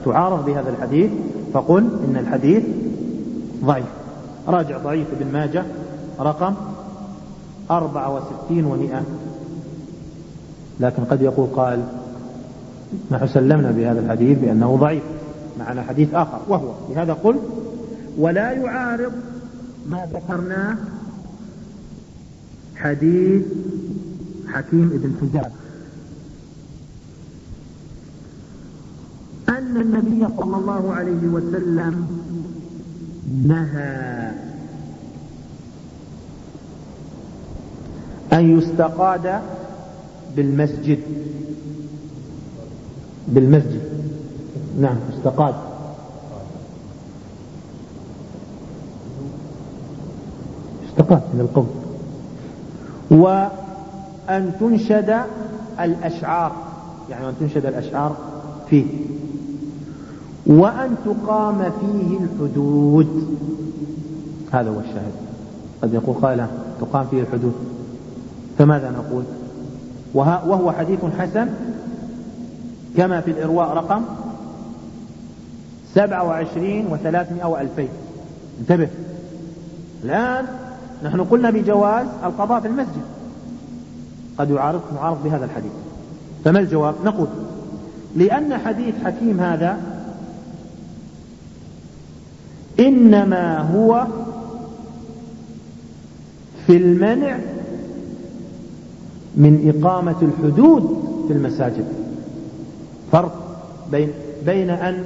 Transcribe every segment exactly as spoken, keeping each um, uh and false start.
تعارض بهذا الحديث فقل إن الحديث ضعيف. راجع ضعيف ابن ماجه رقم أربعة وستين ومئة. لكن قد يقول قال نحن سلمنا بهذا الحديث بأنه ضعيف، معنا حديث آخر وهو لهذا قل ولا يعارض ما ذكرناه حديث حكيم ابن حزام أن النبي صلى الله عليه وسلم نهى أن يستقاد بالمسجد بالمسجد نعم استقاد استقاد من القول، وأن تنشد الأشعار يعني أن تنشد الأشعار فيه، وأن تقام فيه الحدود. هذا هو الشاهد. قد يقول قائل تقام فيه الحدود، فماذا نقول؟ وهو حديث حسن كما في الإرواء رقم سبعة وعشرين وثلاثمائة وألفين. انتبه، الآن نحن قلنا بجواز القضاء في المسجد، قد يعارض معارض بهذا الحديث، فما الجواب؟ نقول لأن حديث حكيم هذا إنما هو في المنع من إقامة الحدود في المساجد. فرق بين, بين أن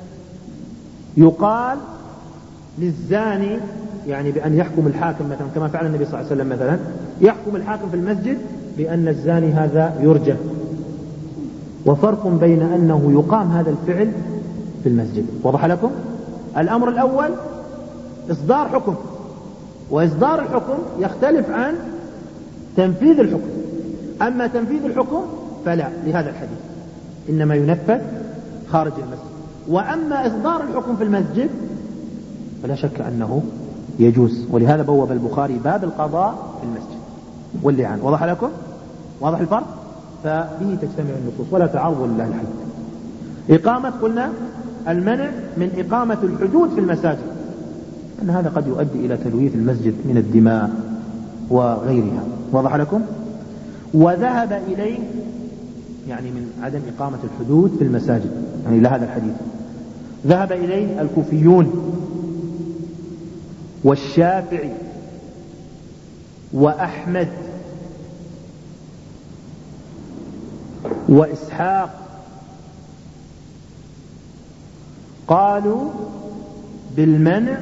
يقال للزاني يعني بأن يحكم الحاكم مثلا كما فعل النبي صلى الله عليه وسلم، مثلا يحكم الحاكم في المسجد بأن الزاني هذا يرجم، وفرق بين أنه يقام هذا الفعل في المسجد. وضح لكم؟ الأمر الأول إصدار حكم، وإصدار الحكم يختلف عن تنفيذ الحكم. أما تنفيذ الحكم فلا، لهذا الحديث إنما ينفذ خارج المسجد. وأما إصدار الحكم في المسجد فلا شك أنه يجوز، ولهذا بوب البخاري باب القضاء في المسجد واللعان. وضح لكم؟ واضح الفرق؟ فبه تجتمع النصوص ولا تعارض لله الحمد. إقامة قلنا المنع من إقامة الحدود في المساجد، أن هذا قد يؤدي إلى تلويث المسجد من الدماء وغيرها. وضح لكم؟ وذهب إليه يعني من عدم إقامة الحدود في المساجد يعني إلى هذا الحديث ذهب إليه الكوفيون والشافعي وأحمد وإسحاق، قالوا بالمنع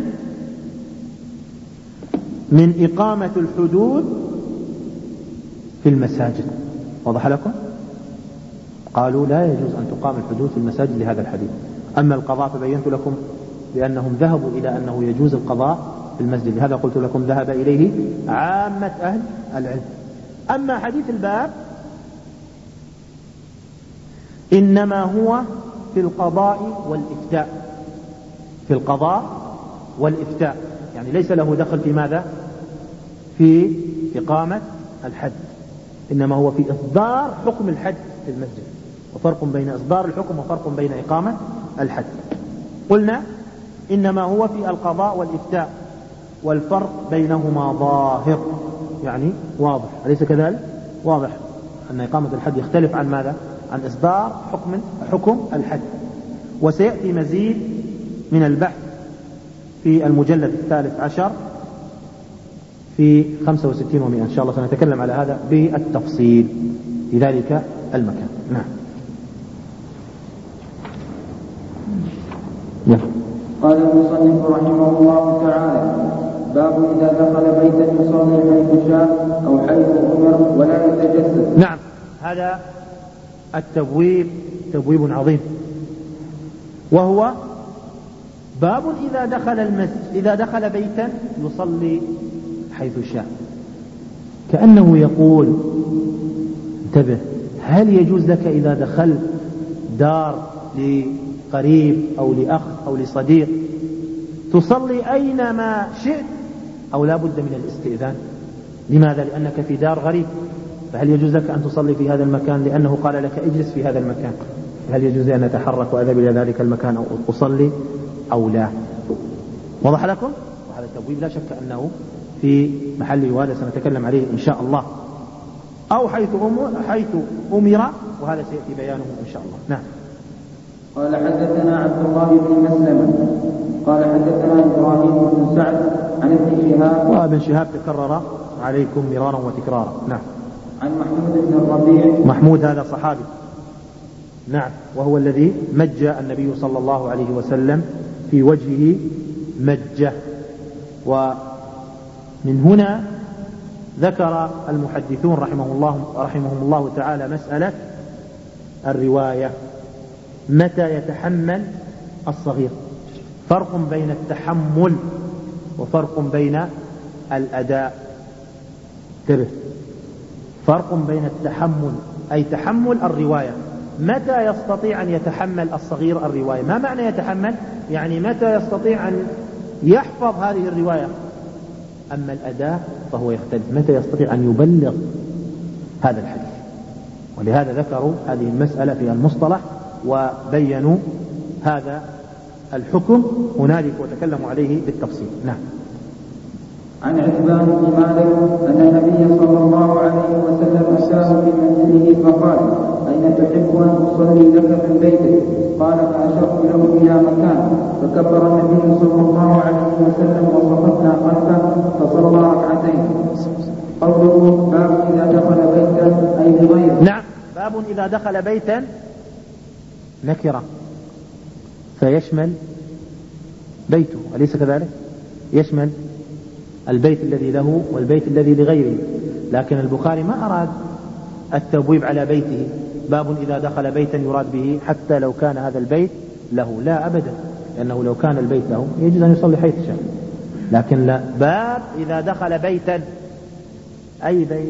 من إقامة الحدود في المساجد. وضح لكم؟ قالوا لا يجوز أن تقام الحدود في المساجد لهذا الحديث. أما القضاء فبينت لكم بأنهم ذهبوا إلى أنه يجوز القضاء في المسجد، لهذا قلت لكم ذهب إليه عامة أهل العلم. أما حديث الباب إنما هو في القضاء والإفتاء، في القضاء والإفتاء، يعني ليس له دخل في ماذا؟ في إقامة الحد، إنما هو في إصدار حكم الحد في المسجد، وفرق بين إصدار الحكم وفرق بين إقامة الحد. قلنا إنما هو في القضاء والإفتاء، والفرق بينهما ظاهر يعني واضح، أليس كذلك؟ واضح أن إقامة الحد يختلف عن ماذا؟ عن إصدار حكم حكم الحد. وسيأتي مزيد من البحث في المجلد الثالث عشر في خمسة وستين ومئة إن شاء الله، سنتكلم على هذا بالتفصيل في ذلك المكان. نعم. قال المصنف رحمه الله تعالى: باب إذا دخل بيتا يصلي حيث شاء أو حيث أمر ولا يتجسد. نعم، هذا التبويب تبويب عظيم، وهو باب إذا دخل المسجد إذا دخل بيتا يصلي حيث شاء، كأنه يقول انتبه، هل يجوز لك إذا دخلت دار لقريب أو لأخ أو لصديق تصلي أينما شئت أو لا بد من الاستئذان؟ لماذا؟ لأنك في دار غريب، فهل يجوز لك أن تصلي في هذا المكان لأنه قال لك اجلس في هذا المكان؟ هل يجوز أن أتحرك وأذهب إلى ذلك المكان أو أصلي أو لا؟ وضح لكم؟ وهذا التبويب لا شك أنه في محله، وهذا سنتكلم عليه إن شاء الله. أو حيث أمر, حيث أمر، وهذا سيأتي بيانه إن شاء الله. نعم. قال حدثنا عبد الله بن مسلمة قال حدثنا إبراهيم بن سعد عن ابن شهاب. وابن شهاب تكرر عليكم مرارا وتكرارا. نعم. عن محمود بن الربيع. محمود هذا صحابي، نعم، وهو الذي مج النبي صلى الله عليه وسلم في وجهه مجة. ومن هنا ذكر المحدثون رحمه الله رحمهم الله تعالى مسألة الرواية، متى يتحمل الصغير. فرق بين التحمل وفرق بين الأداء. انتبه، فرق بين التحمل أي تحمل الرواية، متى يستطيع أن يتحمل الصغير الرواية. ما معنى يتحمل؟ يعني متى يستطيع أن يحفظ هذه الرواية. أما الأداء فهو يختلف، متى يستطيع أن يبلغ هذا الحديث. ولهذا ذكروا هذه المسألة في المصطلح وبينوا هذا الحكم هنالك وتكلموا عليه بالتفصيل. نعم. عن عتبان بن مالك أن النبي صلى الله عليه وسلم أتاه في منزله فقال: أين تحب أن أصلي لك في بيتك؟ قال: فأشرت له إلى مكان، فكبر النبي صلى الله عليه وسلم وصففنا خلفه فصلى ركعتين. قوله باب إذا دخل بيتا أي لغيره. نعم، باب إذا دخل بيتا نكرة فيشمل بيته، أليس كذلك؟ يشمل البيت الذي له والبيت الذي لغيره، لكن البخاري ما أراد التبويب على بيته. باب إذا دخل بيتا يراد به حتى لو كان هذا البيت له، لا أبدا، لأنه لو كان البيت له يجوز أن يصلي حيث شاء، لكن لا، باب إذا دخل بيتا أي بيت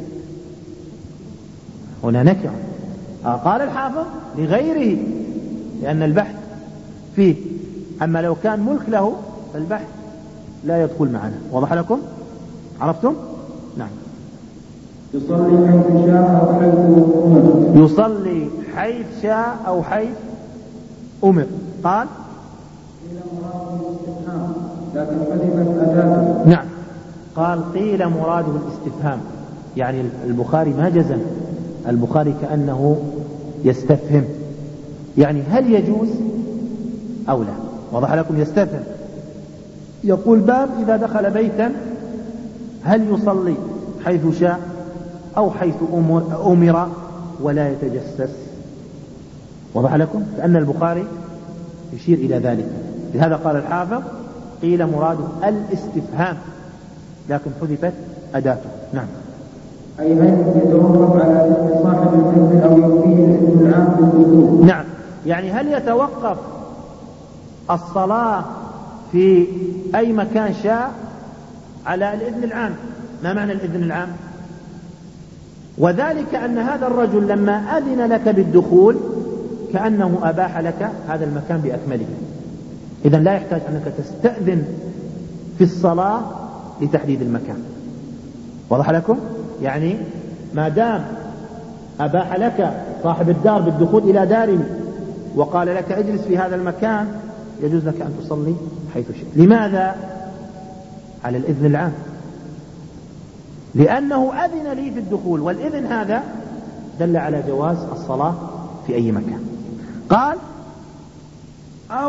هنا نكرة. قال الحافظ لغيره لأن البحث فيه، أما لو كان ملك له فالبحث لا يدخل معنا. وضح لكم؟ عرفتم؟ نعم. يصلي حيث شاء أو حيث أمر. يصلي حيث شاء أو حيث أمر. قال قيل مراده الاستفهام لكن حذفت أداته. نعم، قال قيل مراده الاستفهام، يعني البخاري ما جزم، البخاري كأنه يستفهم، يعني هل يجوز أو لا. وضح لكم؟ يستفهم، يقول باب إذا دخل بيتا هل يصلي حيث شاء أو حيث أمر, أمر ولا يتجسس. وضح لكم؟ لأن البخاري يشير إلى ذلك، لهذا قال الحافظ قيل مراده الاستفهام لكن حذفت أداته. نعم. أي هل يتوقف على إذن صاحب المنزل أو يكفيه الإذن العام بالدخول؟ نعم، يعني هل يتوقف الصلاة في أي مكان شاء على الإذن العام. ما معنى الإذن العام؟ وذلك أن هذا الرجل لما أذن لك بالدخول كأنه أباح لك هذا المكان بأكمله، إذن لا يحتاج أنك تستأذن في الصلاة لتحديد المكان. وضح لكم؟ يعني ما دام أباح لك صاحب الدار بالدخول إلى داره وقال لك اجلس في هذا المكان، يجوز لك أن تصلي حيث شئت. لماذا؟ على الإذن العام، لأنه أذن لي في الدخول، والإذن هذا دل على جواز الصلاة في أي مكان. قال أو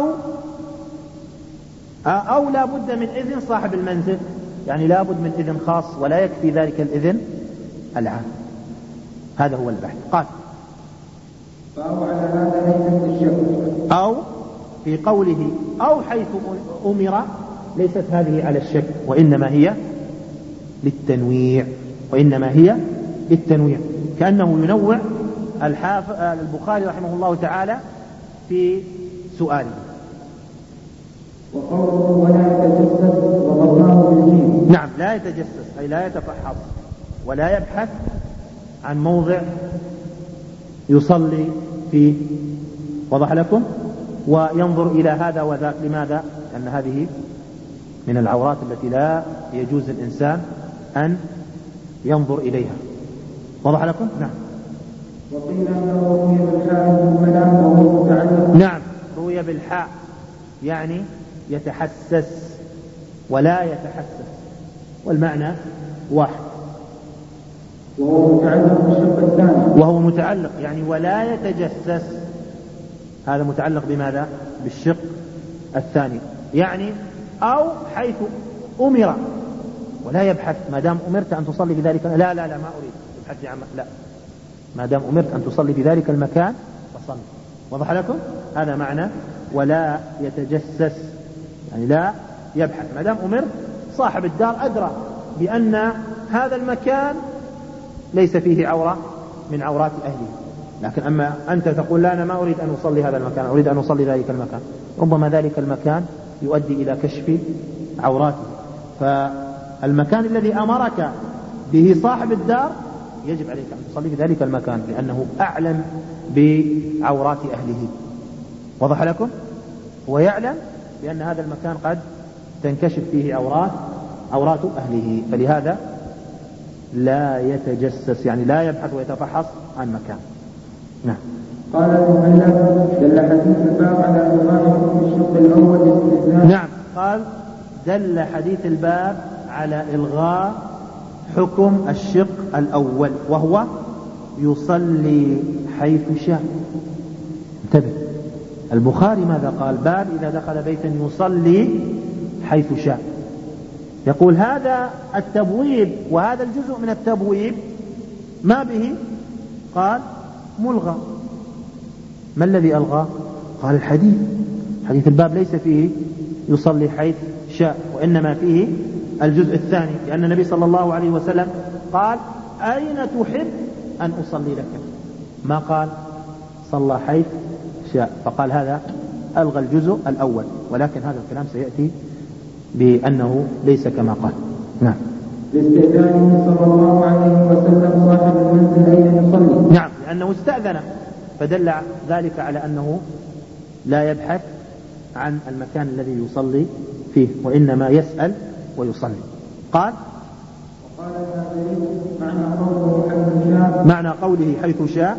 أو لا بد من إذن صاحب المنزل، يعني لا بد من إذن خاص ولا يكفي ذلك الإذن العام. هذا هو البحث. قال فأو على هذا ليست الشك، أو في قوله أو حيث أمر ليست هذه على الشك، وإنما هي للتنويع، وإنما هي للتنويع، كأنه ينوع البخاري رحمه الله تعالى في سؤاله. وقوله ولا يتجسس وضمناه بالجيم. نعم، لا يتجسس أي لا يتفحص ولا يبحث عن موضع يصلي فيه. وضح لكم؟ وينظر إلى هذا وذاك. لماذا؟ لأن هذه من العورات التي لا يجوز الإنسان أن ينظر إليها. وضح لكم؟ نعم. وقيل أنه روي بالحال المنام وهو بالحاء يعني يتحسس ولا يتحسس، والمعنى واحد. وهو متعلق بالشق الثاني، وهو متعلق يعني ولا يتجسس، هذا متعلق بماذا؟ بالشق الثاني، يعني أو حيث أمر ولا يبحث، ما دام أمرت أن تصلي بذلك، لا لا لا ما أريد ابحث عن، لا، ما دام أمرت أن تصلي بذلك المكان فصل. وضح لكم؟ هذا معنى ولا يتجسس، يعني لا يبحث، ما دام أمرت. صاحب الدار أدرى بأن هذا المكان ليس فيه عورة من عورات أهله، لكن أما أنت تقول لا أنا ما أريد أن أصلي هذا المكان، أريد أن أصلي ذلك المكان، ربما ذلك المكان يؤدي إلى كشف عوراته. فالمكان الذي أمرك به صاحب الدار يجب عليك أن تصلي في ذلك المكان، لأنه أعلم بعورات أهله. وضح لكم؟ هو يعلم بأن هذا المكان قد تنكشف فيه عورات عورات أهله، فلهذا لا يتجسس، يعني لا يبحث ويتفحص عن مكان. نعم. قال المؤلف دل حديث الباب على إلغاء الشق الأول باستثناء. نعم، قال دل حديث الباب على إلغاء حكم الشق الأول، وهو يصلي حيث شاء. انتبه، البخاري ماذا قال؟ باب إذا دخل بيتا يصلي حيث شاء. يقول هذا التبويب وهذا الجزء من التبويب ما به؟ قال ملغى. ما الذي ألغى؟ قال الحديث، حديث الباب ليس فيه يصلي حيث شاء، وإنما فيه الجزء الثاني، لأن النبي صلى الله عليه وسلم قال أين تحب أن أصلي لك؟ ما قال صلى حيث شاء، فقال هذا ألغى الجزء الأول، ولكن هذا الكلام سيأتي بأنه ليس كما قال. نعم. لاستئذانه صلى الله عليه وسلم صاحب المنزل أين يصلي. نعم، لأنه استأذن، فدل ذلك على أنه لا يبحث عن المكان الذي يصلي فيه، وإنما يسأل ويصلي. قال وقال معنى قوله حيث شاء، معنى قوله حيث شاء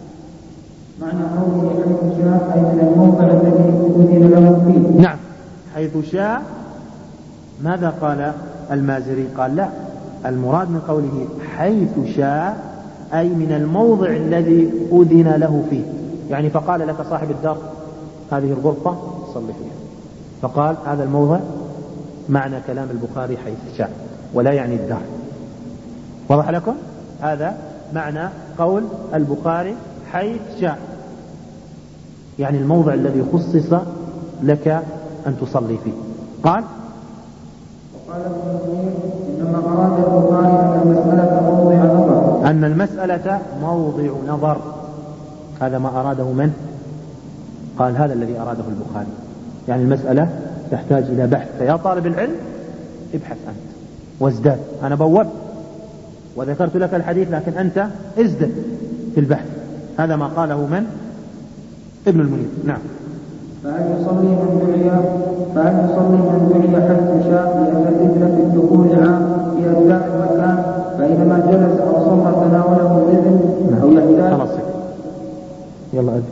معنى قوله حيث شاء أي من الموضع الذي أذن له فيه. نعم، حيث شاء. ماذا قال المازري؟ قال لا، المراد من قوله حيث شاء أي من الموضع الذي أذن له فيه، يعني فقال لك صاحب الدار هذه الغرفة صل فيها، فقال هذا الموضع، معنى كلام البخاري حيث شاء، ولا يعني الدار. وضح لكم؟ هذا معنى قول البخاري حيث شاء، يعني الموضع الذي خصص لك أن تصلي فيه. قال وقال ابن المنير إنما أراد البخاري أن المسألة موضع نظر، أن المسألة موضع نظر. هذا ما أراده من؟ قال هذا الذي أراده البخاري، يعني المسألة تحتاج إلى بحث، فيا طالب العلم ابحث أنت وازداد. أنا بوبت وذكرت لك الحديث، لكن أنت ازدد في البحث. هذا ما قاله من؟ ابن المنير. نعم. فهل يصلي من دعي فهل يصلي من دعي حيث شاء، لأن الإذن في الدخول عام في أجزاء المكان، فإنما جلس أو صلى تناوله الإذن أو يحتاج. خلاص يلا أذن.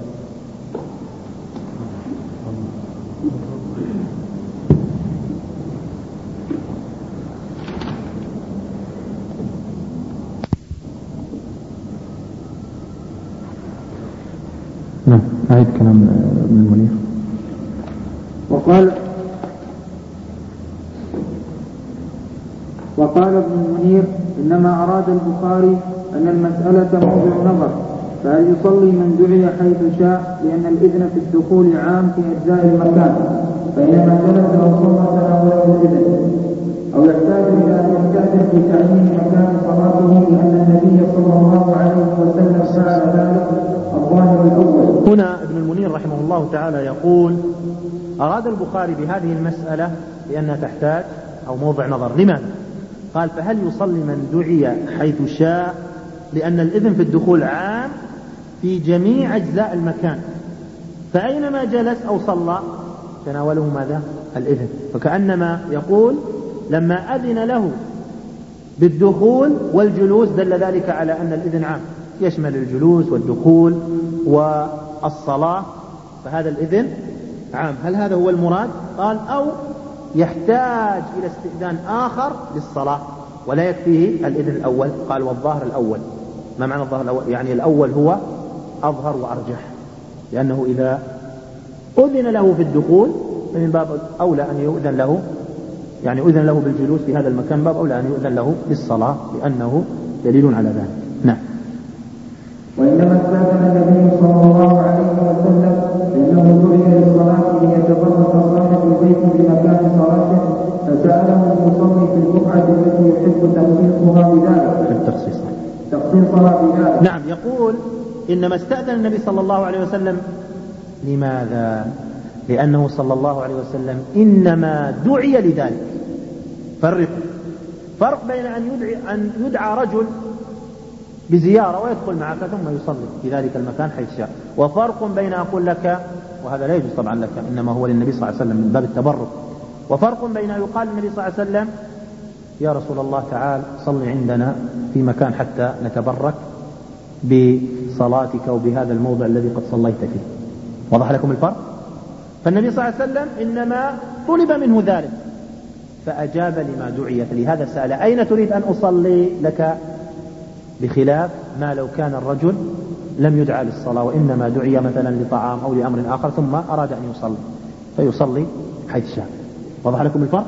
نعم، أعيد كلام ابن المنير. وقال وقال ابن المنير إنما أراد البخاري أن المسألة موضع نظر، فهل يصلي من دعي حيث شاء، لأن الإذن في الدخول عام في أجزاء المكان، فإنما جلس أو صلى تناوله الإذن أو يحتاج إلى أن يستأذن في تعيين مكان صلاته، لأن النبي صلى الله عليه وسلم فعل ذلك الظاهر الأول. هنا ابن المنير رحمه الله تعالى يقول أراد البخاري بهذه المسألة لأنها تحتاج أو موضع نظر. لماذا؟ قال فهل يصلي من دعي حيث شاء، لأن الإذن في الدخول عام في جميع أجزاء المكان، فأينما جلس أو صلى تناوله ماذا؟ الإذن. فكأنما يقول لما أذن له بالدخول والجلوس دل ذلك على أن الإذن عام، يشمل الجلوس والدخول والصلاة، فهذا الإذن عام، هل هذا هو المراد؟ قال أو يحتاج إلى استئذان آخر للصلاة ولا يكفيه الإذن الأول. قال والظاهر الأول. ما معنى الظاهر الأول؟ يعني الأول هو أظهر وأرجح، لأنه إذا أذن له في الدخول فمن باب أولى أن يؤذن له، يعني أذن له بالجلوس في هذا المكان باب أولى أن يؤذن له بالصلاة، لأنه دليل على ذلك. نعم. وإنما استأذن النبي صلى الله عليه وسلم لأنه دعي للصلاة ليتبرك صاحب البيت بمكان صلاته، فسأله المصلي في البقعة التي يحب تخصيصها بذلك التخصيص تخصيصها بذلك. نعم. يقول إنما استأذن النبي صلى الله عليه وسلم. لماذا؟ لأنه صلى الله عليه وسلم إنما دعي لذلك. فرقوا فرق بين أن يدعي, أن يدعى رجل بزيارة ويدخل معك ثم يصلي في ذلك المكان حيث شاء، وفرق بين أقول لك، وهذا لا يجوز طبعا لك، إنما هو للنبي صلى الله عليه وسلم من باب التبرك، وفرق بين يقال للنبي صلى الله عليه وسلم يا رسول الله تعال صل عندنا في مكان حتى نتبرك بصلاتك وبهذا الموضع الذي قد صليت فيه. وضح لكم الفرق؟ فالنبي صلى الله عليه وسلم إنما طلب منه ذلك فأجاب لما دعي، فلهذا سأل أين تريد أن أصلي لك، بخلاف ما لو كان الرجل لم يدعى للصلاة وإنما دعي مثلا لطعام أو لأمر آخر ثم أراد أن يصلي فيصلي حيث شاء. وضح لكم الفرق؟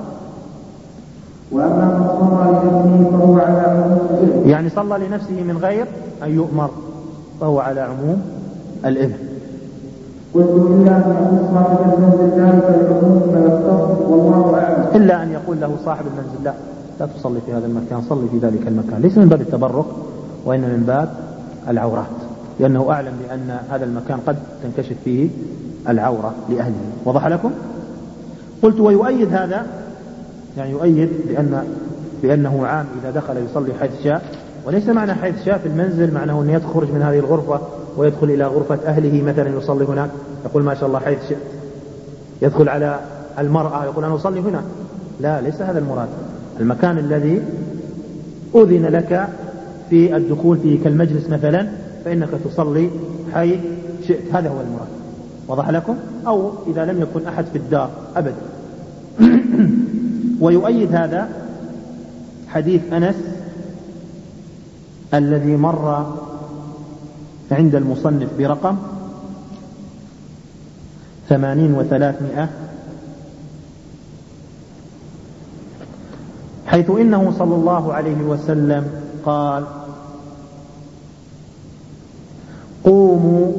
وأما من صلى لنفسه فهو على عموم، يعني صلى لنفسه من غير أن يؤمر فهو على عموم الإذن. قلت إلا أن يقول صاحب المنزل ذلك العموم فيختص والله أعلم. إلا أن يقول له صاحب المنزل لا لا تصلي في هذا المكان، صلي في ذلك المكان، ليس من باب التبرك وإنما من باب العورات، لأنه أعلم بأن هذا المكان قد تنكشف فيه العورة لأهله. وضح لكم؟ قلت ويؤيد هذا، يعني يؤيد بأن بأنه عام إذا دخل يصلي حيث شاء، وليس معنى حيث شاء في المنزل معناه أن يخرج من هذه الغرفة ويدخل إلى غرفة أهله مثلا يصلي هناك، يقول ما شاء الله حيث شئت، يدخل على المرأة يقول أنا أصلي هنا، لا، ليس هذا المراد. المكان الذي أذن لك في الدخول فيه كالمجلس مثلا فإنك تصلي حيث شئت، هذا هو المراد. وضح لكم؟ أو إذا لم يكن أحد في الدار أبدا. ويؤيد هذا حديث أنس الذي مر عند المصنف برقم ثمانين وثلاثمائة، حيث إنه صلى الله عليه وسلم قال قوموا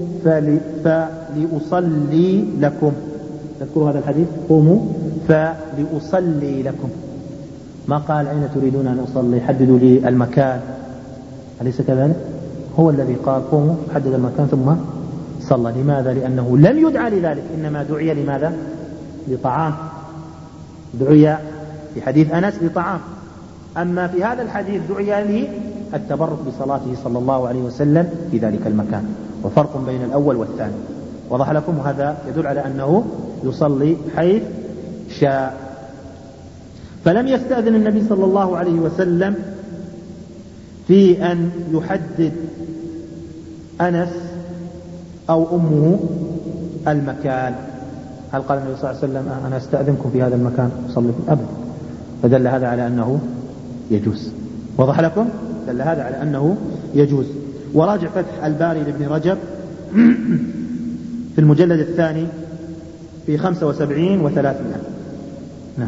فلأصلي لكم. تذكروا هذا الحديث؟ قوموا فلأصلي لكم. ما قال أين تريدون أن أصلي، حددوا لي المكان، أليس كذلك؟ هو الذي قال قوموا، حدد المكان ثم صلى. لماذا؟ لأنه لم يدعى لذلك، إنما دعي لماذا؟ لطعام، دعي في حديث أنس لطعام، أما في هذا الحديث دعي للتبرك بصلاته صلى الله عليه وسلم في ذلك المكان، وفرق بين الأول والثاني. وضح لكم؟ وهذا يدل على أنه يصلي حيث شاء. فلم يستأذن النبي صلى الله عليه وسلم في أن يحدد أنس أو أمه المكان. هل قال النبي صلى الله عليه وسلم أنا أستأذنكم في هذا المكان أصلي أبدا؟ فدل هذا على أنه يجوز. وضح لكم؟ دل هذا على أنه يجوز. وراجع فتح الباري لابن رجب في المجلد الثاني في خمسة وسبعين وثلاثمائة. نعم.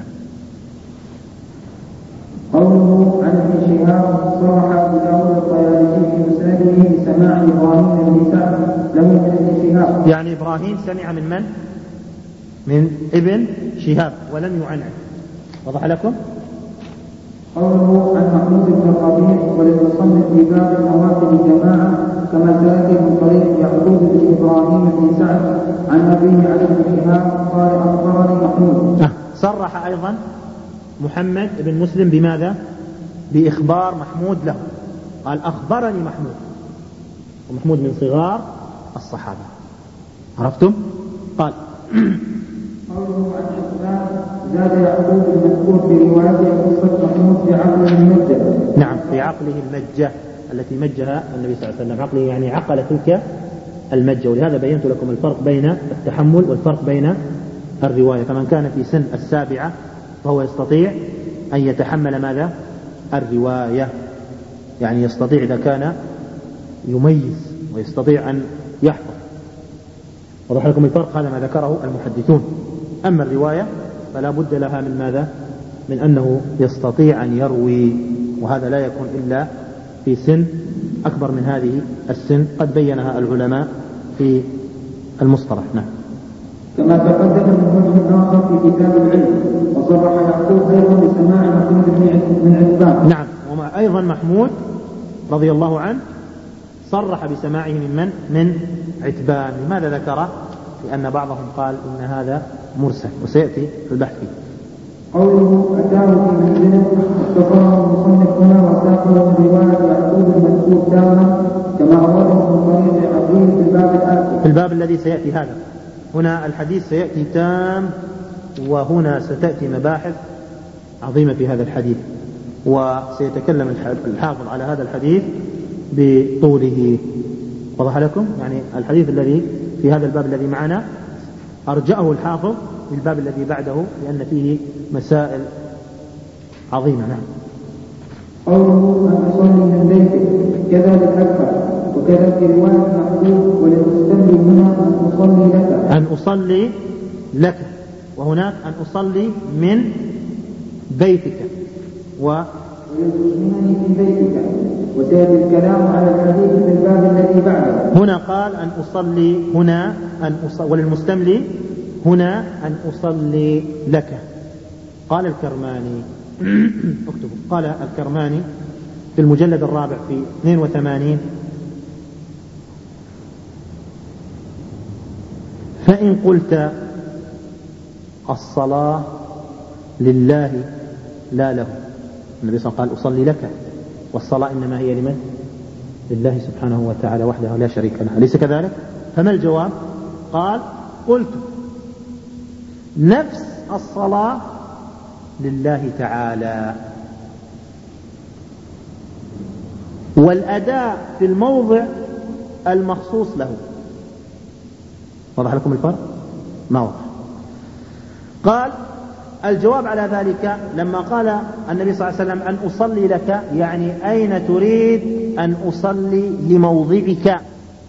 قوله عن ابن شهاب صرح ابو داود الطيالسي في مسنده بسماع ابراهيم بن سعد له من ابن شهاب، يعني ابراهيم سمع من من؟ من ابن شهاب ولم يعنعن. وضح لكم؟ قوله عن محمود بن الربيع وللمصنف في باب النوافل جماعه كما سألت من طريق يعقوب بن ابراهيم بن سعد عن ابيه عن ابن شهاب قال اخبرني محمود. آه. صرح ايضا محمد بن مسلم بماذا؟ بإخبار محمود له، قال أخبرني محمود، ومحمود من صغار الصحابة. عرفتم؟ قال قوله عن حسان زاد يعقوب المذكور في روايته قصة محمود في عقله المجة. نعم، في عقله المجة التي مجها النبي صلى الله عليه وسلم. عقله يعني عقل تلك المجة. ولهذا بينت لكم الفرق بين التحمل والفرق بين الرواية. فمن كان في سن السابعة فهو يستطيع أن يتحمل ماذا؟ الرواية، يعني يستطيع إذا كان يميز ويستطيع أن يحفظ. وضح لكم الفرق، هذا ما ذكره المحدثون. أما الرواية فلا بد لها من ماذا؟ من أنه يستطيع أن يروي، وهذا لا يكون إلا في سن أكبر من هذه السن، قد بينها العلماء في المصطلح. نعم. كما تقدم من وجه آخر في كتاب العلم، وصرح يعقوب أيضا بسماع محمود بن عتبان. نعم، وما أيضا محمود رضي الله عنه صرح بسماعه من من؟ من عتبان. لماذا ذكره؟ لأن بعضهم قال إن هذا مرسل، وسيأتي في البحث فيه. قوله أتاه في منزله اختصره المصنف هنا وساقه من رواية يعقوب المذكور تاما كما أورده من طريق عقيل في الباب الآتي. في الباب الذي سيأتي هذا هنا الحديث سيأتي تام، وهنا ستأتي مباحث عظيمة في هذا الحديث، وسيتكلم الحافظ على هذا الحديث بطوله. وضح لكم يعني الحديث الذي في هذا الباب الذي معنا أرجأه الحافظ في الباب الذي بعده لأن فيه مسائل عظيمة. نعم. قوله أن أصلي من بيتك كذا للأكثر، وكذا في رواية محبوب وللمستملي هنا أن أصلي لك أن أصلي لك، وهناك أن أصلي من بيتك و وللمسلمين في بيتك. وسيأتي الكلام على الحديث في الباب الذي بعده. هنا قال أن أصلي هنا أن أصلي وللمستملي هنا أن أصلي لك. قال الكرماني اكتبوا، قال الكرماني في المجلد الرابع في اثنين وثمانين: فإن قلت الصلاة لله لا له، النبي صلى الله عليه وسلم قال أصلي لك، والصلاة إنما هي لمن؟ لله سبحانه وتعالى وحده لا شريك له، أليس كذلك؟ فما الجواب؟ قال قلت نفس الصلاة لله تعالى، والأداء في الموضع المخصوص له. وضح لكم الفرق؟ ما وضح. قال الجواب على ذلك لما قال النبي صلى الله عليه وسلم أن أصلي لك، يعني أين تريد أن أصلي لموضعك؟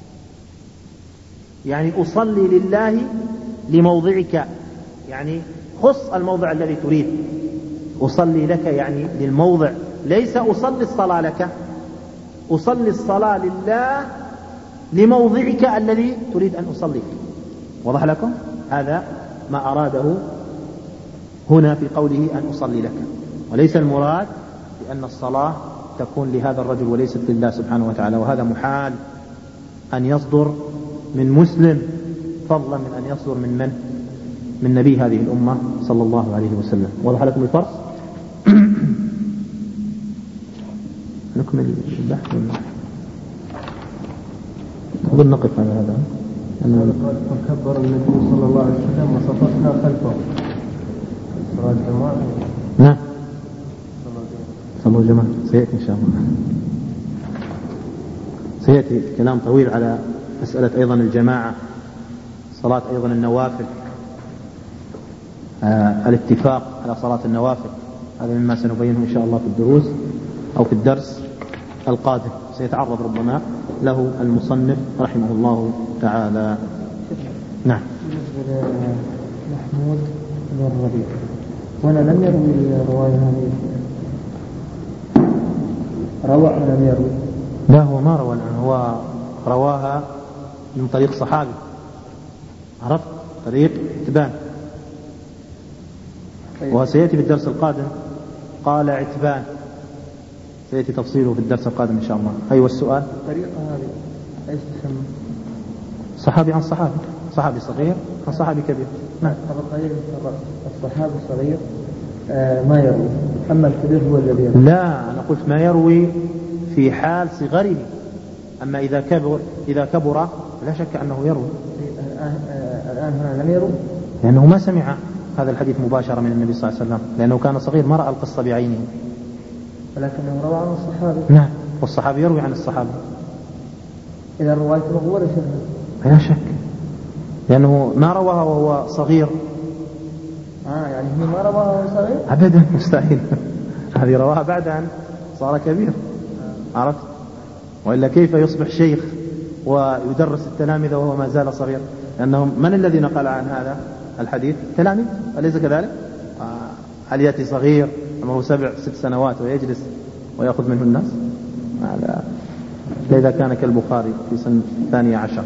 يعني أصلي لله لموضعك، يعني خص الموضع الذي تريد. أصلي لك يعني للموضع، ليس أصلي الصلاة لك، أصلي الصلاة لله لموضعك الذي تريد أن أصلي فيه. وضح لكم؟ هذا ما أراده هنا في قوله أن أصلي لك، وليس المراد بأن الصلاة تكون لهذا الرجل وليست لله سبحانه وتعالى، وهذا محال أن يصدر من مسلم، فضلا من أن يصدر من من؟ من نبي هذه الأمة صلى الله عليه وسلم. وضح لكم الفرق؟ نكمل البحث أظن نقف على هذا. وكبر النبي صلى الله عليه وسلم وصفتها خلفه صلاة الجماعة. نعم، صلوا الجماعة سيأتي إن شاء الله، سيأتي كلام طويل على مسألة أيضا الجماعة، صلاة أيضا النوافل، آه الاتفاق على صلاة النوافل، هذا مما سنبينه إن شاء الله في الدروس أو في الدرس القادم، سيتعرض ربما له المصنف رحمه الله تعالى. نعم. محمود بن الربيع هنا لم يروي الرواية هذه، روى أو لم يروي؟ لا، هو ما روى الآن، هو رواها من طريق صحابي، عرفت؟ طريق عتبان، وسيأتي في الدرس القادم. قال عتبان، سيأتي تفصيله في الدرس القادم إن شاء الله. أيوة السؤال. الطريقة هذه ايش تسمى؟ صحابي عن صحابي، صحابي صغير عن صحابي كبير. نعم. الصحابي الصغير آه ما يروي، أما الكبير هو الذي يروي. لا، أنا قلت ما يروي في حال صغره، أما إذا كبر إذا كبر لا شك أنه يروي. الآن هنا لم يروي لأنه ما سمع هذا الحديث مباشرة من النبي صلى الله عليه وسلم، لأنه كان صغير ما رأى القصة بعينه، ولكنه روى عن الصحابي. نعم، والصحابي يروي عن الصحابة. إذا روايته مقبولة لا شك، لأنه ما رواها وهو صغير. آه يعني هي ما رواها وهو صغير؟ أبدا مستحيل. هذه رواها بعد أن صار كبير، عرفت؟ وإلا كيف يصبح شيخ ويدرس التلاميذ وهو ما زال صغير؟ لأنهم من الذي نقل عن هذا الحديث؟ تلاميذ، أليس كذلك؟ هل يأتي صغير عمره سبع ست سنوات ويجلس ويأخذ منه الناس؟ هذا إذا كان كالبخاري في سن ثانية عشر.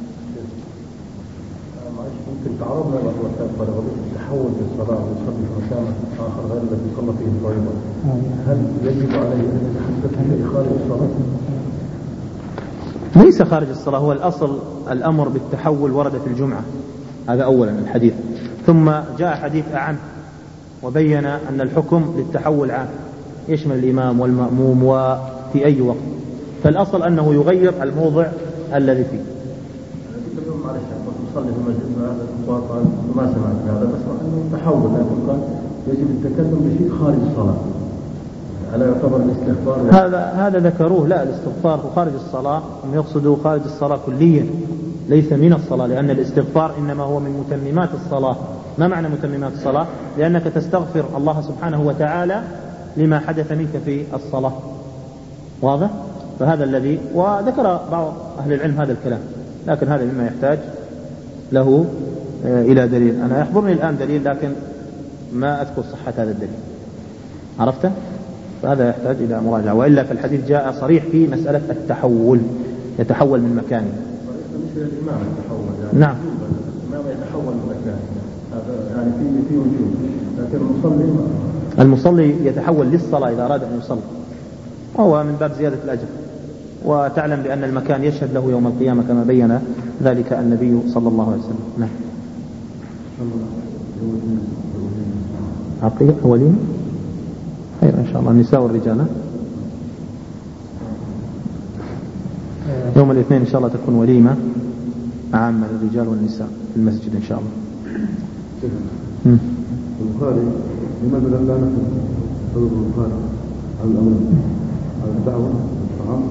ممكن تعرضنا إلى التحول في الصلاة ويصلي في مكان آخر غير الذي صلى فيه الفريضة، هل يجب عليه أن يتحدث به خارج الصلاة؟ ليس خارج الصلاة، هو الأصل الأمر بالتحول ورد في الجمعة، هذا أولا الحديث، ثم جاء حديث أعم وبين أن الحكم للتحول عام يشمل الإمام والمأموم وفي أي وقت، فالأصل أنه يغير الموضع الذي فيه. معلش أصلي في المسجد ما سمعت هذا، بس أنه تحول، لكن قال يجب التكلم بشيء خارج الصلاة، ألا يعتبر الاستغفار؟ هذا هذا ذكروه، لا الاستغفار خارج الصلاة، هم يقصدوا خارج الصلاة كليا ليس من الصلاة، لأن الاستغفار إنما هو من متممات الصلاة. ما معنى متممات الصلاة؟ لأنك تستغفر الله سبحانه وتعالى لما حدث منك في الصلاة، واضح؟ فهذا الذي، وذكر بعض أهل العلم هذا الكلام، لكن هذا مما يحتاج له إلى دليل. أنا يحضرني الآن دليل لكن ما أذكر صحة هذا الدليل، عرفته؟ فهذا يحتاج إلى مراجعة، وإلا في الحديث جاء صريح في مسألة التحول، يتحول من مكانه. بالنسبة للإمام يتحول، يعني نعم الإمام يتحول من مكانه، هذا يعني في في وجود، لكن المصلي المصلي يتحول للصلاة إذا أراد أن يصلي، وهو من باب زيادة الأجر. وتعلم بأن المكان يشهد له يوم القيامة كما بين ذلك النبي صلى الله عليه وسلم. نعم. عقيق وليمة خير إن شاء الله، النساء والرجال. يوم الاثنين إن شاء الله تكون وليمة عامة للرجال والنساء في المسجد إن شاء الله. البخاري لماذا لا نحن طلب البخاري على الأمر على الدعوة الطعام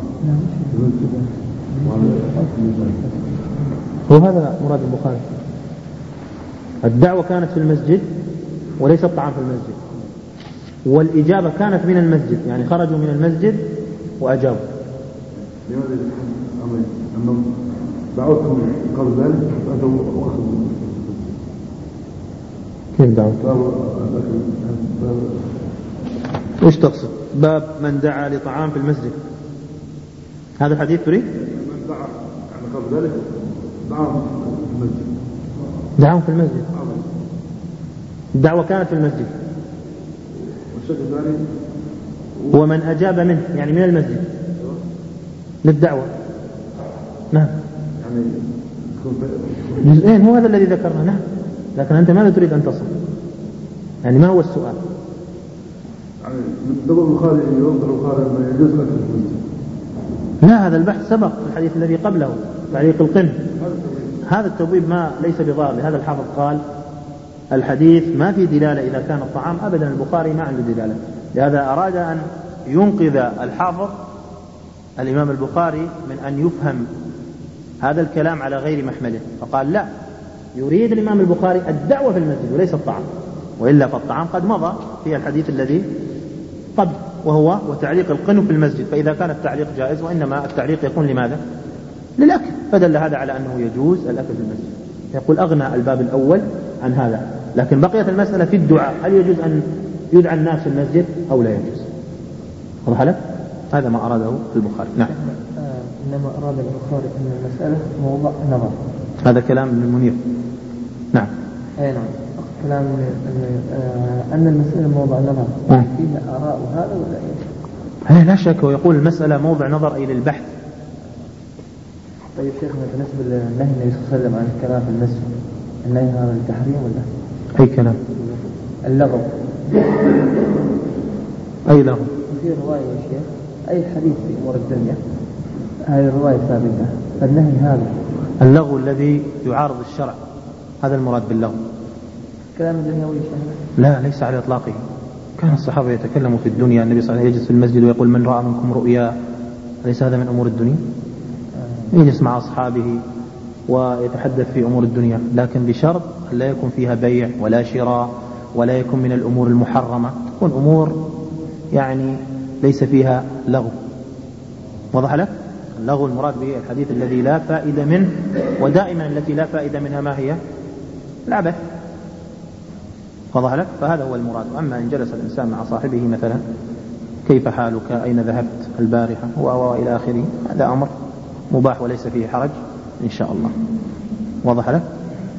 هو هذا مراد البخاري، الدعوة كانت في المسجد وليس الطعام في المسجد، والإجابة كانت من المسجد، يعني خرجوا من المسجد وأجابوا. لماذا أمر أنهم دعوتهم قبل ذلك أتوا وأخذوا؟ كيف دعوتهم؟ وش تقصد؟ باب من دعا لطعام في المسجد، هذا الحديث تريد؟ من دعا يعني قبل ذلك دعاهم في المسجد، دعاهم في المسجد، الدعوة كانت في المسجد، والشكل الثاني ومن أجاب منه يعني من المسجد للدعوة. نعم يعني جزئين، هو هذا الذي ذكرنا. نعم، لكن أنت ماذا تريد أن تصل؟ يعني ما هو السؤال؟ يعني دبر البخاري يوضح البخاري أنه يجوز أكل في المسجد. لا، هذا البحث سبق في الحديث الذي قبله تعليق القن. هذا التبويب ما ليس بظاهر، لهذا الحافظ قال الحديث ما في دلالة إذا كان الطعام، أبدا البخاري ما عنده دلالة، لهذا أراد أن ينقذ الحافظ الإمام البخاري من أن يفهم هذا الكلام على غير محمله، فقال لا، يريد الإمام البخاري الدعوة في المسجد وليس الطعام، وإلا فالطعام قد مضى في الحديث الذي قبل، وهو وتعليق القنو في المسجد، فإذا كان التعليق جائز، وإنما التعليق يكون لماذا؟ للأكل، فدل هذا على أنه يجوز الأكل في المسجد. يقول أغنى الباب الأول عن هذا، لكن بقيت المسألة في الدعاء، هل يجوز أن يدعى الناس في المسجد أو لا يجوز؟ واضح لك؟ هذا ما أراده في البخاري. نعم. إنما أراد البخاري أن المسألة موضع نظر، هذا كلام ابن المنير. نعم. أي نعم، كلام أن المسألة موضع نظر فيها آراء هذا ولا إيه؟ لا شك، ويقول المسألة موضع نظر أي للبحث. طيب شيخنا، بالنسبة للنهي النبي صلى الله عليه وسلم عن الكلام في المسجد، النهي هذا التحريم ولا أي كلام؟ اللغو. أي لغو؟ وفي رواية يا شيخ أي حديث في أمور الدنيا، هذه الرواية ثابتة، فالنهي هذا اللغو الذي يعارض الشرع، هذا المراد باللغو. كلام دنيوي شيخ؟ لا، ليس على إطلاقه. كان الصحابة يتكلموا في الدنيا، النبي صلى الله عليه وسلم يجلس في المسجد ويقول من رأى منكم رؤيا، أليس هذا من أمور الدنيا؟ يجلس مع أصحابه ويتحدث في أمور الدنيا، لكن بشرط لا يكون فيها بيع ولا شراء ولا يكون من الأمور المحرمة، تكون أمور يعني ليس فيها لغو. وضح لك؟ اللغو المراد به الحديث الذي لا فائدة منه، ودائما التي لا فائدة منها ما هي؟ العبث. وضح لك؟ فهذا هو المراد. أما إن جلس الإنسان مع صاحبه مثلا كيف حالك، أين ذهبت البارحة وإلى آخره، هذا أمر مباح وليس فيه حرج إن شاء الله. وضح لك؟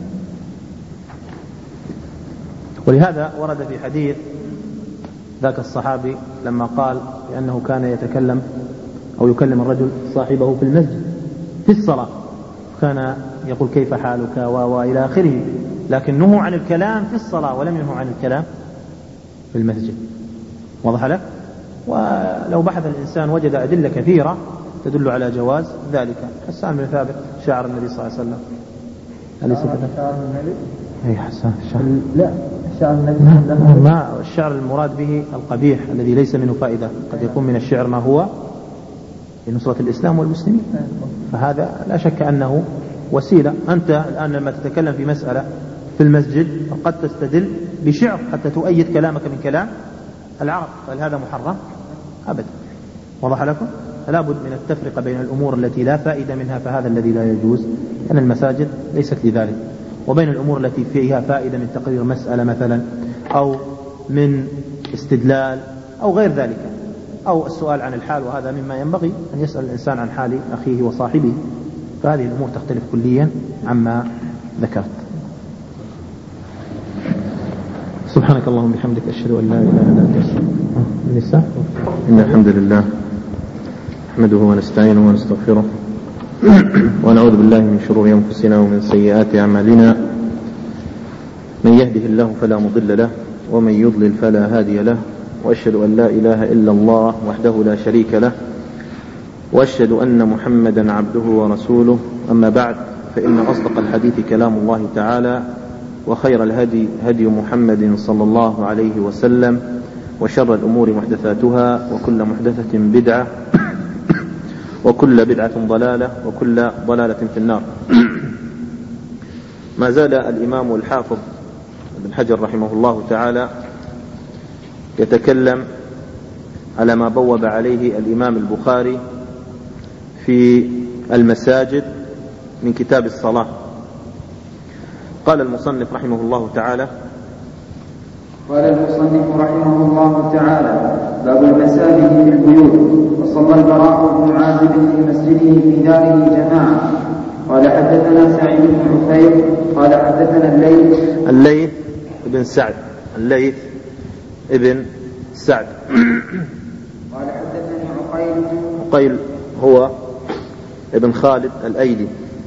ولهذا ورد في حديث ذاك الصحابي لما قال بأنه كان يتكلم أو يكلم الرجل صاحبه في المسجد في الصلاة، كان يقول كيف حالك وإلى آخره، لكن نهوا عن الكلام في الصلاة ولم ينهوا عن الكلام في المسجد. وضح لك؟ ولو بحث الإنسان وجد أدلة كثيرة تدل على جواز ذلك. حسان بن ثابت شاعر النبي صلى الله عليه وسلم. أليس كذا؟ شعر النبي؟ أي حسان الشعر. لا شعر النبي ما الشعر المراد به القبيح الذي ليس منه فائدة، قد يكون من الشعر ما هو لنصرة الإسلام والمسلمين، فهذا لا شك أنه وسيلة. أنت الآن لما تتكلم في مسألة في المسجد قد تستدل بشعر حتى تؤيد كلامك من كلام العرب، فهل هذا محرم؟ أبدا. وضح لكم؟ فلا بد من التفرقة بين الأمور التي لا فائدة منها فهذا الذي لا يجوز، لأن المساجد ليست لذلك، وبين الأمور التي فيها فائدة من تقرير مسألة مثلا أو من استدلال أو غير ذلك، أو السؤال عن الحال، وهذا مما ينبغي أن يسأل الإنسان عن حال أخيه وصاحبه، فهذه الأمور تختلف كليا عما ذكرت. سبحانك اللهم وبحمدك أشهد أن لا إله إلا أنت أستغفرك. إن الحمد لله نحمده ونستعينه ونستغفره ونعوذ بالله من شرور أنفسنا ومن سيئات أعمالنا، من يهده الله فلا مضل له ومن يضلل فلا هادي له، وأشهد أن لا إله إلا الله وحده لا شريك له، وأشهد أن محمدا عبده ورسوله. أما بعد، فإن أصدق الحديث كلام الله تعالى، وخير الهدي هدي محمد صلى الله عليه وسلم، وشر الأمور محدثاتها، وكل محدثة بدعة، وكل بدعة ضلالة، وكل ضلالة في النار. ما زال الإمام الحافظ ابن حجر رحمه الله تعالى يتكلم على ما بوب عليه الإمام البخاري في المساجد من كتاب الصلاة. قال المصنف رحمه الله تعالى: قال المصنف رحمه الله تعالى: باب المساجد في البيوت. وصلى البراء بن عازب في مسجده في داره جماعة. قال حدثنا سعيد بن عفير قال حدثنا الليث الليث ابن سعد الليث ابن سعد قال حدثني عقيل عقيل هو ابن خالد الأيلي.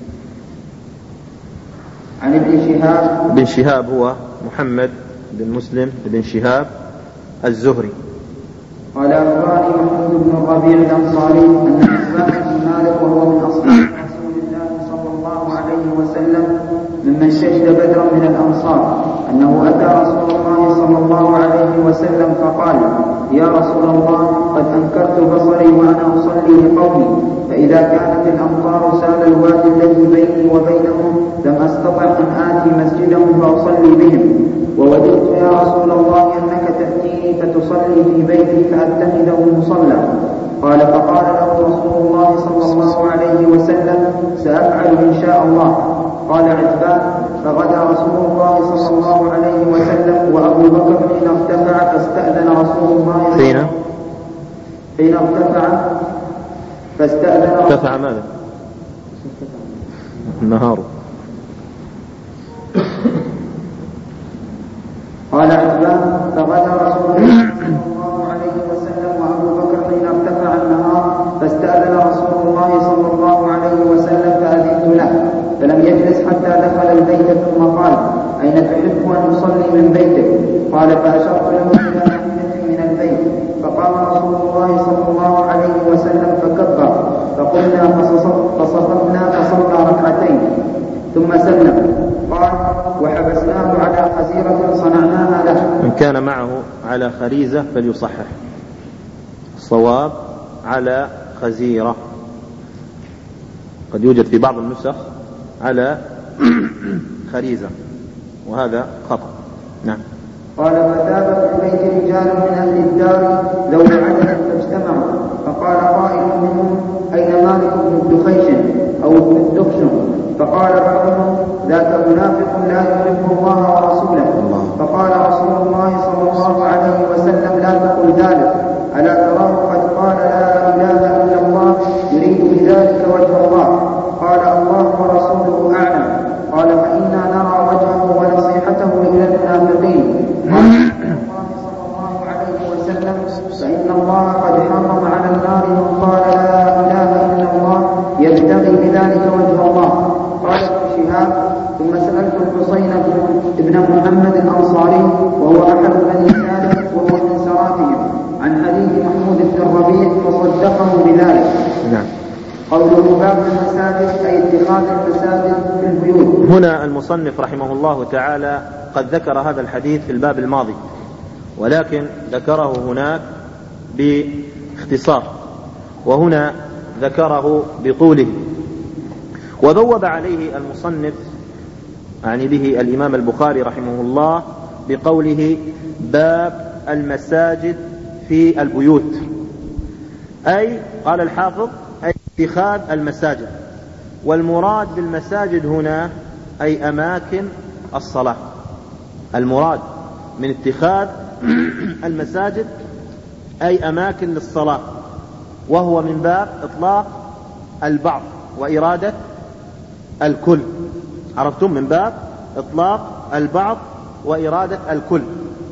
عن ابن شهاب ابن شهاب هو محمد بن مسلم بن شهاب الزهري. قال أخبرني محمود بن الربيع الأنصاري أن عثمان بن مالك وهو من أصحاب رسول الله صلى الله عليه وسلم ممن شهد بدرا من الأنصار أنه أتى رسول الله صلى الله عليه وسلم فقال: يا رسول الله، قد أنكرت بصري وأنا أصلي لقومي، فإذا كانت الأمطار سال الوادي الذي بيني وبينهم لم أستطع أن آتي مسجدهم فأصلي بهم، ووددت يا رسول الله أنك تأتيني فتصلي في بيتي فأتخذه مصلى. قال: فقال له رسول الله صلى الله عليه وسلم: سأفعل إن شاء الله. قال عتبان: فغدا رسول الله صلى الله عليه وسلم وأبو بكر حين ارتفع فاستأذن رسول الله حين حين ارتفع فاستأذن ارتفع ماذا؟ النهار. قال عتبان: فغدا رسول الله صلى الله عليه وسلم وأبو بكر حين ارتفع النهار فاستأذن رسول الله صلى الله عليه وسلم فأذنت له، فلم يجلس حتى دخل البيت ثم قال: أين تحب أن أصلي من بيتك؟ قال: فأشرت له إلى ناحية من البيت، فقام رسول الله صلى الله عليه وسلم فكبر، فقلنا فصففنا فصلى ركعتين ثم سلم. قال: وحبسناه على خزيرة صنعناها له. من كان معه على خريزة فليصحح، الصواب على خزيرة. قد يوجد في بعض النسخ على خريزة، وهذا خطأ. نعم. قال فتاب في البيت رجال من أهل الدار ذوي عدد فاجتمعوا، فقال قائل منهم أين مالك بن الدخيش أو ابن الدخشم؟ فقال بعضهم ذاك منافق لا يحب الله ورسوله. فقال رسول الله صلى الله عليه وسلم لا تقل ذلك، ألا تراه قد قال لا إله إلا الله يريد بذلك وجه الله؟ قال الله ورسوله أعلم. قال فإنا نرى وجهه ونصيحته إلى المنافقين. قال الله صلى الله عليه وسلم فإن الله قد حرم على النار من قال لا إله إلا الله يبتغي بذلك وجه الله. قال ابن شهاب ثم سألت الحسين بن محمد الأنصاري وهو أحد بني سالم وهو من سراتهم عن حديث محمود بن الربيع فصدقه بذلك. نعم. قوله باب المساجد أي اتخاذ المساجد في البيوت. هنا المصنف رحمه الله تعالى قد ذكر هذا الحديث في الباب الماضي، ولكن ذكره هناك باختصار، وهنا ذكره بطوله، وبوب عليه المصنف يعني به الإمام البخاري رحمه الله بقوله باب المساجد في البيوت، أي قال الحافظ أي اتخاذ المساجد، والمراد بالمساجد هنا أي أماكن الصلاة. المراد من اتخاذ المساجد أي أماكن للصلاة، وهو من باب إطلاق البعض وإرادة الكل. عرفتم؟ من باب إطلاق البعض وإرادة الكل،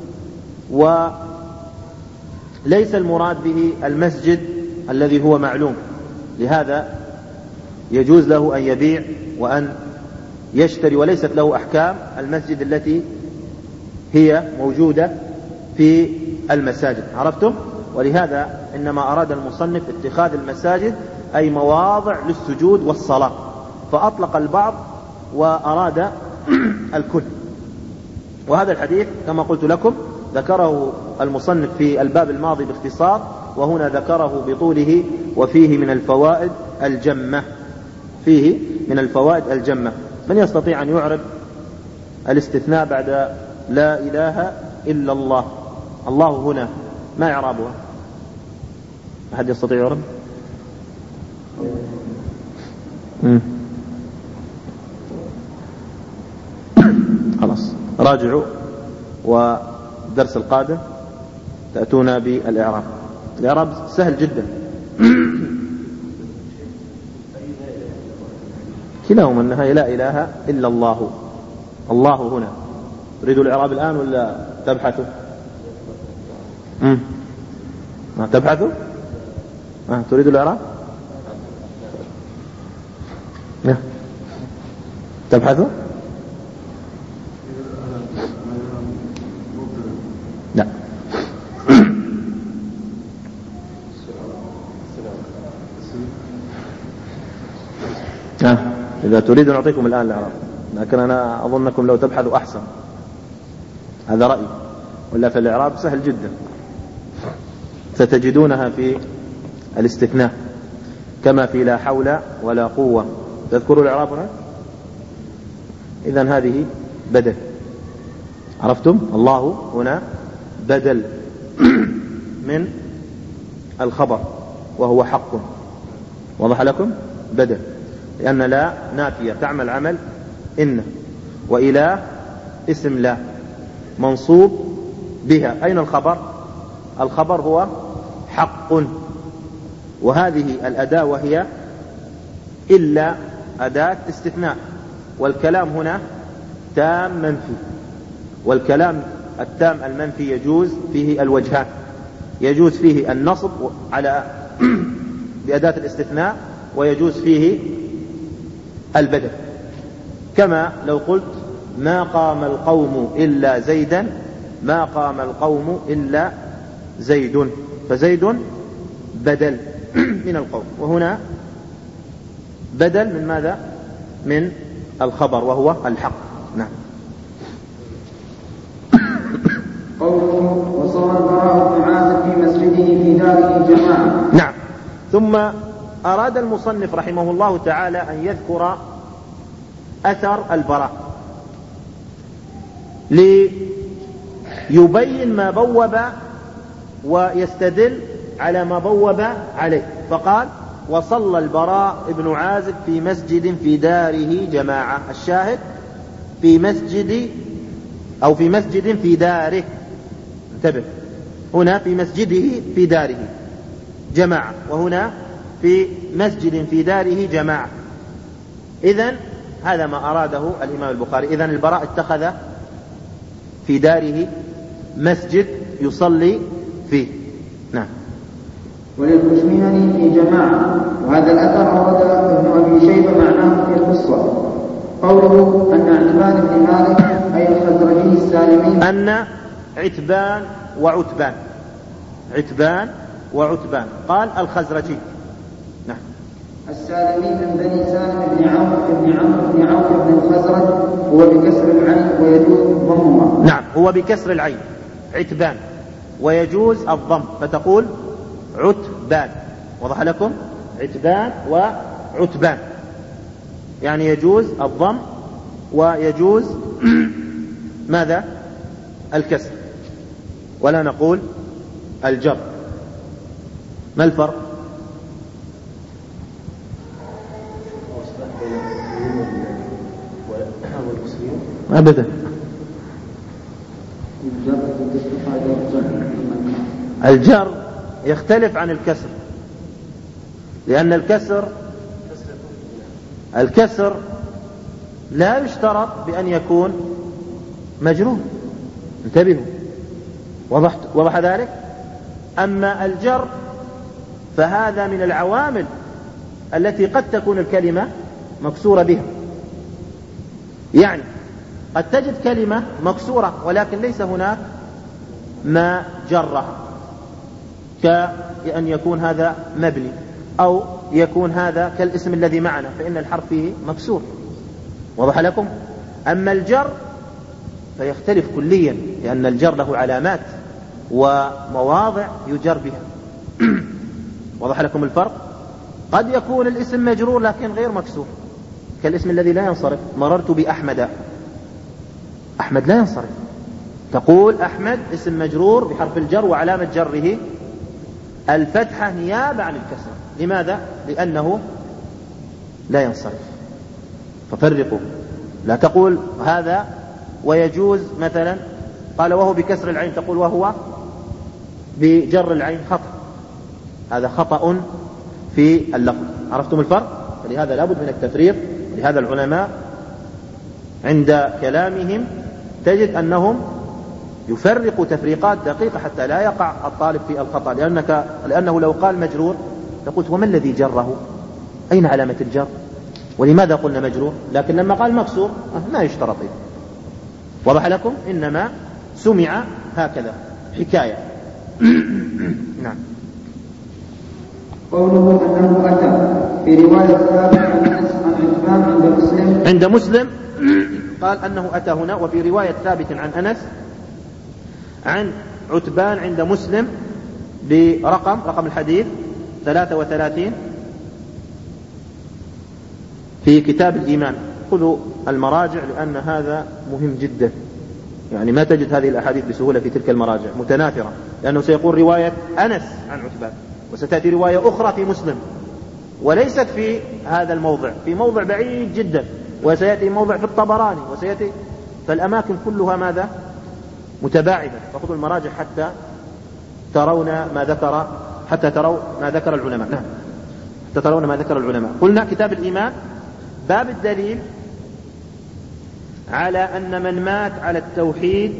وليس المراد به المسجد الذي هو معلوم، لهذا يجوز له أن يبيع وأن يشتري، وليست له أحكام المسجد التي هي موجودة في المساجد. عرفتم؟ ولهذا إنما أراد المصنف اتخاذ المساجد أي مواضع للسجود والصلاة، فأطلق البعض وأراد الكل. وهذا الحديث كما قلت لكم ذكره المصنف في الباب الماضي باختصار، وهنا ذكره بطوله، وفيه من الفوائد الجمة. فيه من الفوائد الجمة. من يستطيع أن يعرب الاستثناء بعد لا إله إلا الله؟ الله هنا ما إعرابها؟ أحد يستطيع يعرب؟ خلاص راجعوا، والدرس القادم تأتون بالإعراب. الإعراب سهل جدا، كلاهما النهاية لا إله إلا الله. الله هنا. تريدوا الإعراب الآن ولا تبحثوا؟ امم ما تبحثوا؟ ما تريدوا الإعراب؟ تبحثوا؟ لا. آه. إذا تريدوا نعطيكم الآن الإعراب، لكن أنا أظنكم لو تبحثوا أحسن، هذا رأيي، ولا في الإعراب سهل جدا، ستجدونها في الاستثناء كما في لا حول ولا قوة. تذكروا الإعراب هنا؟ إذن هذه بدل. عرفتم؟ الله هنا بدل من الخبر وهو حق. وضح لكم؟ بدل، لأن لا نافية تعمل عمل إن، وإله اسم لا منصوب بها. أين الخبر؟ الخبر هو حق، وهذه الأداة وهي إلا أداة استثناء، والكلام هنا تام منفي، والكلام التام المنفي يجوز فيه الوجهان، يجوز فيه النصب على بأداة الاستثناء، ويجوز فيه البدل. كما لو قلت ما قام القوم إلا زيدا، ما قام القوم إلا زيد، فزيد بدل من القوم، وهنا بدل من ماذا؟ من الخبر وهو الحق. نعم. قوله وصلى البراء بن عازب في مسجده في داره جماعة. نعم. ثم أراد المصنف رحمه الله تعالى أن يذكر أثر البراء ليبين ما بوب ويستدل على ما بوب عليه، فقال وصلى البراء بن عازب في مسجد في داره جماعة. الشاهد في مسجد أو في مسجد في داره، انتبه، هنا في مسجده في داره جماعة، وهنا في مسجد في داره جماعة. إذن هذا ما أراده الإمام البخاري. إذن البراء اتخذ في داره مسجد يصلي فيه. نعم. وللخشميني في جماعة، وهذا الأثر أورد ابن أبي شيبة معناه في القصة، قوله أن عتبان بن مالك أي الخزرجي السالمي، أن عتبان وعتبان، عتبان وعتبان، قال الخزرجي. نعم. السالمي من بني سالم بن عوف بن عمرو بن عوف بن الخزرج، هو بكسر العين ويجوز ضمها. نعم، هو بكسر العين عتبان ويجوز الضم، فتقول عتبان. وضح لكم؟ عتبان وعتبان، يعني يجوز الضم ويجوز ماذا؟ الكسر، ولا نقول الجر. ما الفرق؟ أبدا، الجر يختلف عن الكسر، لأن الكسر الكسر لا يشترط بأن يكون مجرور، انتبهوا، وضحت وضح ذلك. أما الجر فهذا من العوامل التي قد تكون الكلمة مكسورة بها، يعني قد تجد كلمة مكسورة ولكن ليس هناك ما جرها، كأن يكون هذا مبني أو يكون هذا كالاسم الذي معنا، فإن الحرف فيه مكسور. وضح لكم؟ أما الجر فيختلف كليا، لأن الجر له علامات ومواضع يجر بها. وضح لكم الفرق؟ قد يكون الاسم مجرور لكن غير مكسور، كالاسم الذي لا ينصرف، مررت بأحمد، أحمد لا ينصرف، تقول أحمد اسم مجرور بحرف الجر وعلامة جره الفتحة نيابة عن الكسر. لماذا؟ لأنه لا ينصرف. ففرقوا، لا تقول هذا ويجوز مثلا قال وهو بكسر العين، تقول وهو بجر العين، خطأ، هذا خطأ في اللفظ. عرفتم الفرق؟ فلهذا لابد من التفريق. لهذا العلماء عند كلامهم تجد أنهم يفرقوا تفريقات دقيقة حتى لا يقع الطالب في الخطأ، لأنك لأنه لو قال مجرور تقول وما الذي جره؟ أين علامة الجر؟ ولماذا قلنا مجرور؟ لكن لما قال مكسور ما يشترط. وضح لكم؟ إنما سمع هكذا حكاية. نعم. قوله أنه أتى في رواية ثابت عن أنس عن عتبان عند مسلم، عند مسلم قال أنه أتى هنا، وفي رواية ثابت عن أنس عن عتبان عند مسلم برقم رقم الحديث ثلاثة وثلاثين في كتاب الإيمان. خذوا المراجع لأن هذا مهم جدا، يعني ما تجد هذه الأحاديث بسهولة في تلك المراجع متناثرة، لأنه سيقول رواية أنس عن عتبان، وستأتي رواية أخرى في مسلم وليست في هذا الموضع، في موضع بعيد جدا، وسيأتي موضع في الطبراني، وسيأتي، فالأماكن كلها ماذا؟ متباعدة. فخذوا المراجع حتى ترون ما ذكر حتى تروا ما ذكر العلماء. نعم، حتى ترون ما ذكر العلماء. قلنا كتاب الإيمان باب الدليل على أن من مات على التوحيد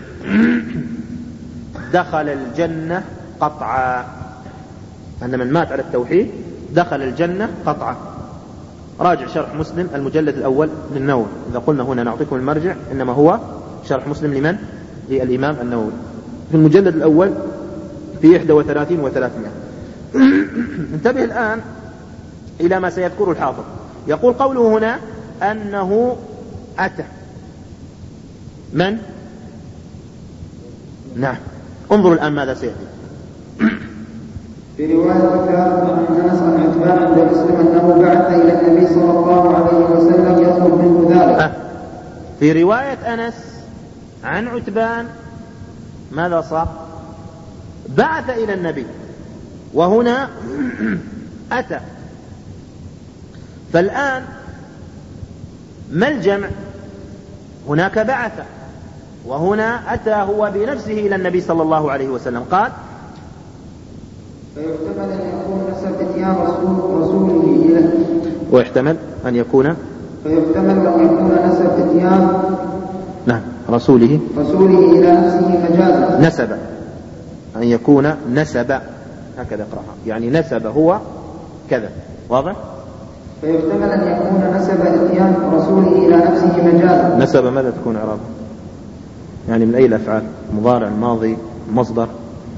دخل الجنة قطعا، أن من مات على التوحيد دخل الجنة قطعا. راجع شرح مسلم المجلد الأول للنووي. إذا قلنا هنا نعطيكم المرجع إنما هو شرح مسلم لمن؟ للإمام النووي، في المجلد الأول في إحدى وثلاثين وثلاثمائة. انتبه الآن إلى ما سيذكره الحافظ. يقول قوله هنا أنه أتى من؟ نعم، انظروا الآن ماذا سيأتي. في رواية ثابت عن أنس عن عتبان عند مسلم أنه بعث إلى النبي صلى الله عليه وسلم يطلب منه في رواية أنس عن عتبان ماذا صار؟ بعث إلى النبي، وهنا أتى. فالآن ما الجمع؟ هناك بعث، وهنا أتى هو بنفسه إلى النبي صلى الله عليه وسلم. قال فيحتمل أن يكون نسب إتيان رسول رسوله إليه ويحتمل أن يكون فيحتمل أن يكون نسب إتيان نعم رسوله رسوله إلى نفسه مجازا. نسب أن يكون نسب، هكذا اقرأها، يعني نسب هو كذا، واضح؟ فيحتمل أن يكون نسب إتيان رسوله إلى نفسه مجازا. نسب ماذا تكون إعرابه؟ يعني من أي الأفعال؟ مضارع، ماضي، مصدر؟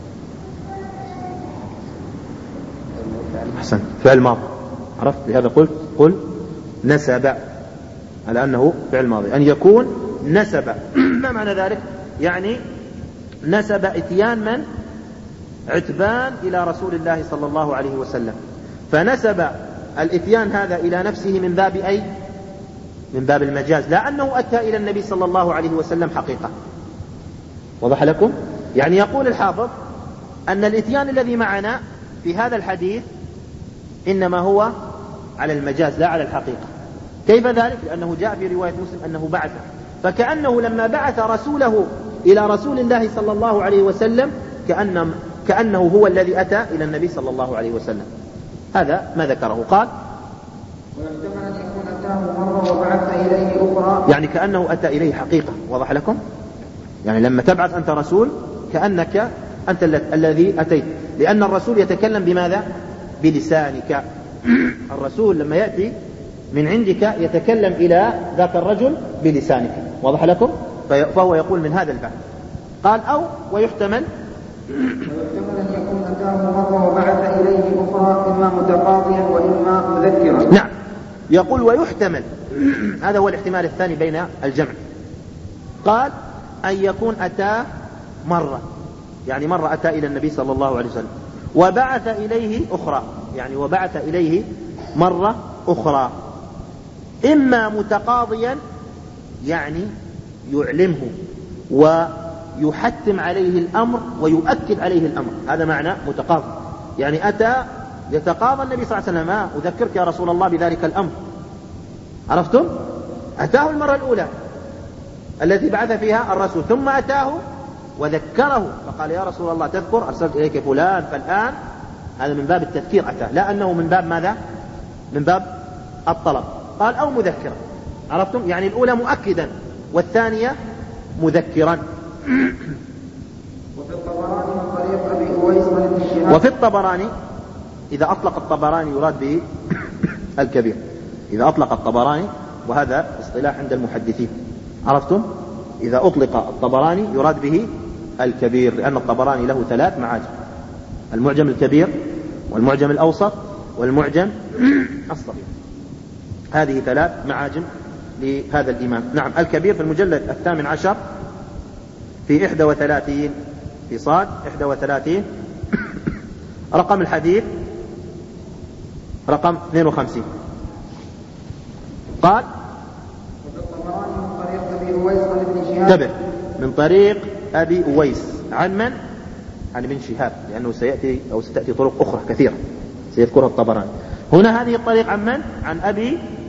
أحسن، فعل ماضي. عرفت؟ لهذا قلت قل نسب على أنه فعل ماضي. أن يكون نسب ما معنى ذلك؟ يعني نسب إتيان من؟ عتبان إلى رسول الله صلى الله عليه وسلم. فنسب الإتيان هذا إلى نفسه من باب أي؟ من باب المجاز، لا أنه أتى إلى النبي صلى الله عليه وسلم حقيقة. وضح لكم؟ يعني يقول الحافظ أن الإتيان الذي معنا في هذا الحديث إنما هو على المجاز لا على الحقيقة. كيف ذلك؟ لأنه جاء في رواية مسلم أنه بعث، فكأنه لما بعث رسوله إلى رسول الله صلى الله عليه وسلم كأن كأنه هو الذي أتى إلى النبي صلى الله عليه وسلم. هذا ما ذكره. قال ويحتمل أن يكون أتاه مرة وبعث إليه أخرى، يعني كأنه أتى إليه حقيقة. وضح لكم؟ يعني لما تبعث أنت رسول كأنك أنت الذي أتيت، لأن الرسول يتكلم بماذا؟ بلسانك. الرسول لما يأتي من عندك يتكلم إلى ذاك الرجل بلسانك. واضح لكم؟ فهو يقول من هذا الباب. قال أو ويحتمل ويحتمل أن يكون أتاه مرة وبعث إليه أخرى، إما متقاضيا وإما مذكرا. نعم، يقول ويحتمل، هذا هو الاحتمال الثاني بين الجمع. قال أن يكون أتاه مرة، يعني مرة أتى إلى النبي صلى الله عليه وسلم، وبعث إليه أخرى، يعني وبعث إليه مرة أخرى. إما متقاضيا، يعني يعلمه ويحتم عليه الأمر ويؤكد عليه الأمر، هذا معنى متقاضي. يعني أتى يتقاضى النبي صلى الله عليه وسلم، ما أذكرك يا رسول الله بذلك الأمر. عرفتم؟ أتاه المرة الأولى التي بعث فيها الرسول، ثم أتاه وذكره فقال يا رسول الله تذكر أرسلت إليك فلان، فالآن هذا من باب التذكير أتى، لا أنه من باب ماذا؟ من باب الطلب. قال أو مذكرا. عرفتم؟ يعني الأولى مؤكدا والثانية مذكرا. وفي الطبراني من طريق أبي أويس عن ابن شهاب. وفي الطبراني، إذا أطلق الطبراني يراد به الكبير، إذا أطلق الطبراني، وهذا اصطلاح عند المحدثين. عرفتم؟ إذا أطلق الطبراني يراد به الكبير، لأن الطبراني له ثلاث معاجم: المعجم الكبير، والمعجم الأوسط، والمعجم الصغير. هذه ثلاث معاجم لهذا الإمام. نعم، الكبير في المجلد الثامن عشر في إحدى وثلاثين، في صاد إحدى وثلاثين، رقم الحديث رقم اثنين وخمسين. قال كبر من طريق أبي أويس عن من؟ عن ابن شهاب، لأنه سيأتي أو ستأتي طرق أخرى كثيرة سيذكرها الطبراني. هنا هذه الطريق عن من؟ عن أبي